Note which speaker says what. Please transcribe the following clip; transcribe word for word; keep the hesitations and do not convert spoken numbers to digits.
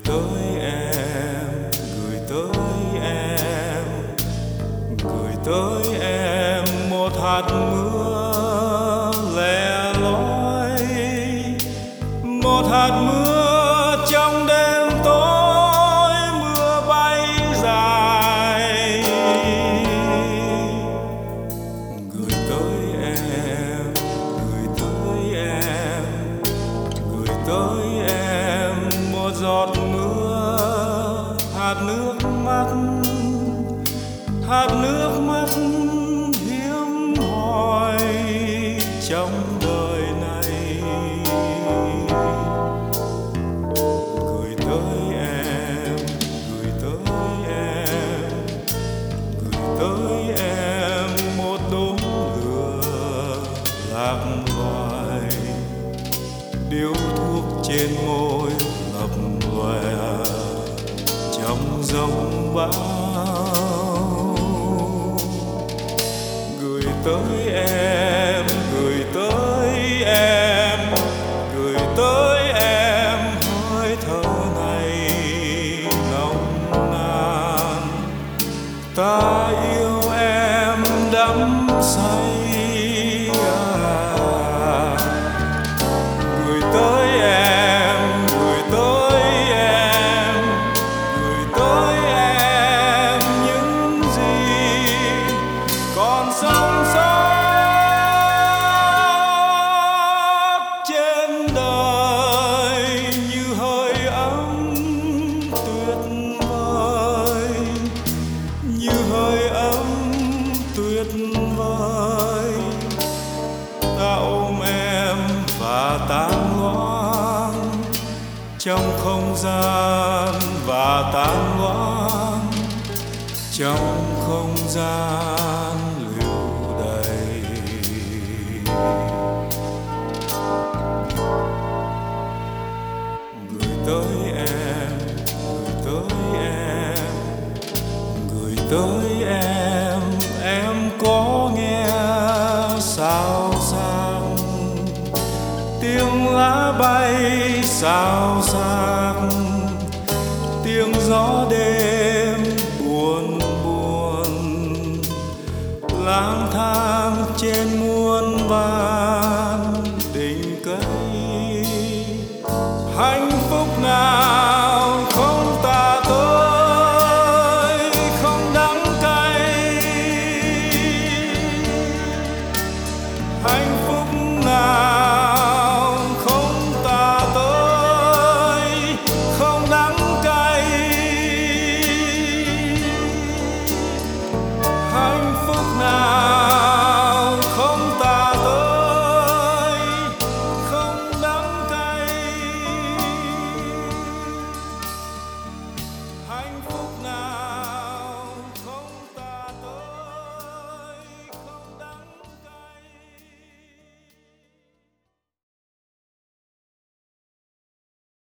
Speaker 1: tới em, gửi tới em, gửi tới em một hạt mưa lẻ loi, một hạt mưa trong đêm tối mưa bay dài. Gửi tới em, gửi tới em, gửi tới em một giọt mưa, hạt nước mắt, hạt nước mắt hiếm hoi trong đời này. Gửi tới em, gửi tới em, gửi tới em một đốm lửa lạc loài, điếu thuốc trên môi lập lòe trong giông bão. Gửi tới em, gửi tới em, gửi tới em hơi thở này nồng nàn. Ta yêu em đắm say. À, gửi tới em, gửi tới em, gửi tới em những gì còn sống sót trên đời, như hơi ấm tuyệt vời, như hơi ấm tuyệt vời. Ta ôm em và tan loãng trong không gian, và tan loãng trong không gian lưu đầy. Gửi tới em, gửi tới em, gửi tới em, em có nghe sao xác tiếng lá bay xao xạc, tiếng gió đêm buồn buồn lang thang trên muôn vàn đỉnh cây. Hạnh